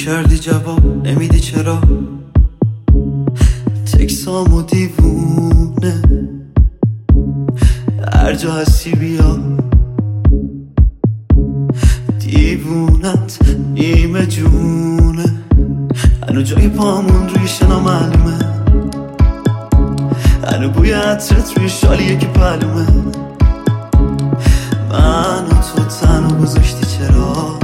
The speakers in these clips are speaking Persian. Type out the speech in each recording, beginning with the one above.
کردی جواب نمیدی چرا؟ تکسامو دیوونه هر جا هستی بیا، دیوونت نیمه جونه، هنو جای پامون روی شنا معلومه، هنو بوی عطرت روی شالیه که پلومه. من و تو تنها گذاشتی چرا؟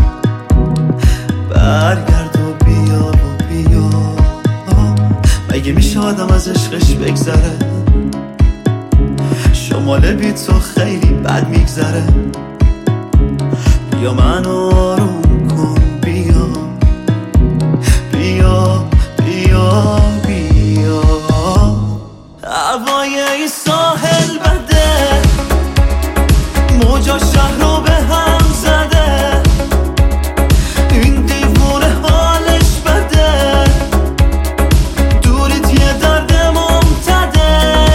برگرد و بیا و بیا، مگه میشه آدم از عشقش بگذره؟ شمال بی تو خیلی بد میگذره. بیا منو آروم کن، بیا بیا بیا بیا. هوای این ساحل بده، موجا شهر رو به هم زده، این دیوونه حالش بده، دوریت یه درد ممتده.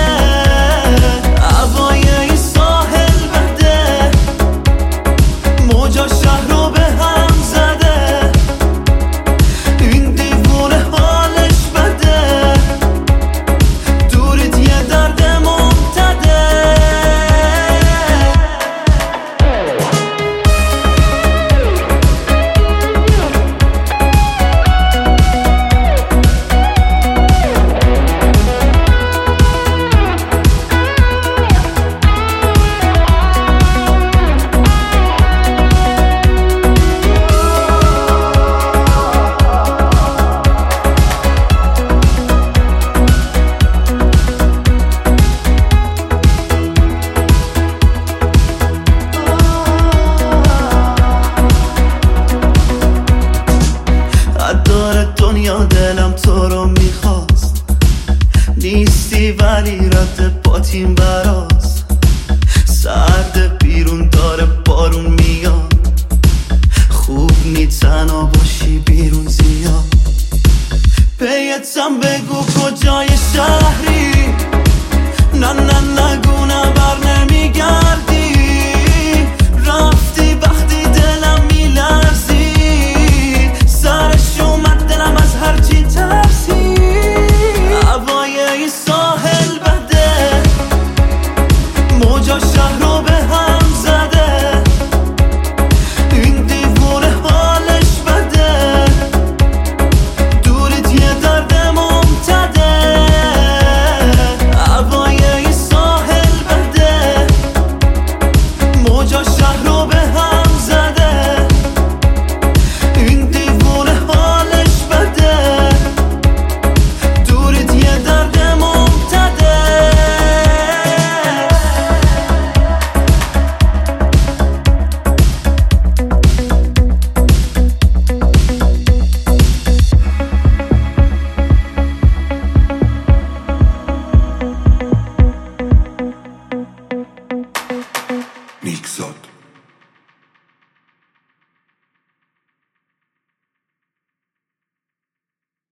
هوای این ساحل بده، موجا شهر رو به هم زده، این دیوونه حالش بده، دوریت یه درد ممتده. داره دنیا دلم تو رو میخواست، نیستی ولی رد پاتیم براست. سرد بیرون داره بارون میاد، خوب نی تنها باشی بیرون زیاد. پیتم بگو کجای شهری،